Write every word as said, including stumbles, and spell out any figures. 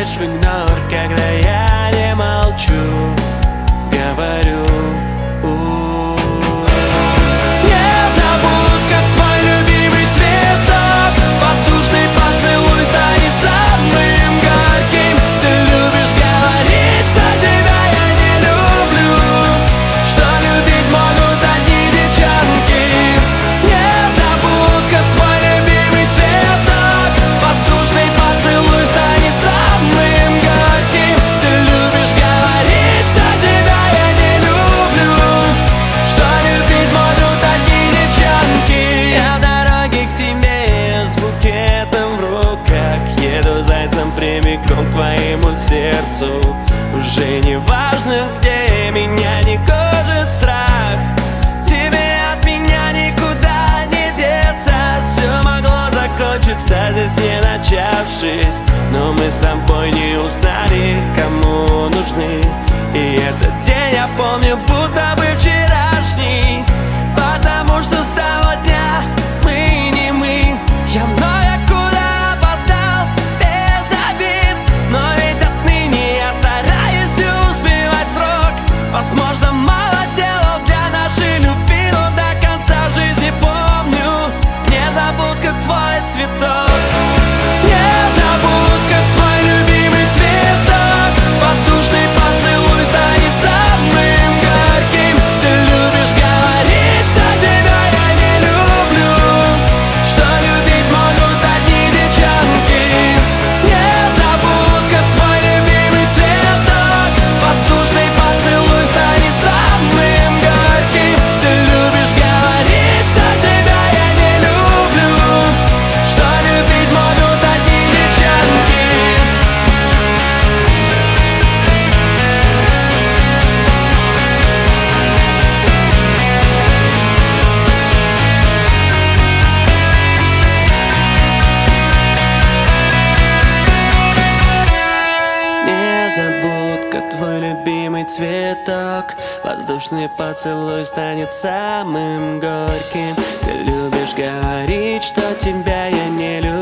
уходишь в игнор, когда я не молчу, говорю. Незабудка, твой любимый цветок, воздушный поцелуй станет самым горьким. Ты любишь говорить, что тебя я не люблю, что любить могут одни девчонки. Незабудка, твой любимый цветок, воздушный поцелуй станет самым горьким. Ты любишь говорить, что тебя я не люблю, что любить могут одни девчонки. Я в дороге к тебе с букетом в руках, еду зайцем прямиком к твоему сердцу. Уже не важно, где меня не гложет страх, тебе от меня никуда не деться. Все могло закончиться здесь не начавшись, но мы с тобой не узнали, кому нужны. И этот день я помню, будто бы вчерашний, потому что с того дня мы не мы. Я много куда опоздал, без обид, но ведь отныне я стараюсь успевать срок. Возможно, мало делал для нашей любви, но до конца жизни помню. Незабудка, твой цветок. Незабудка, твой любимый цветок, воздушный поцелуй станет самым горьким. Ты любишь говорить, что тебя я не люблю, что любить могут одни девчонки. Незабудка, твой любимый цветок, воздушный поцелуй станет самым горьким. Ты любишь говорить, что тебя я не люблю, что любить могут одни девчонки. Незабудка, твой любимый цветок, воздушный поцелуй станет самым горьким. Ты любишь говорить, что тебя я не люблю,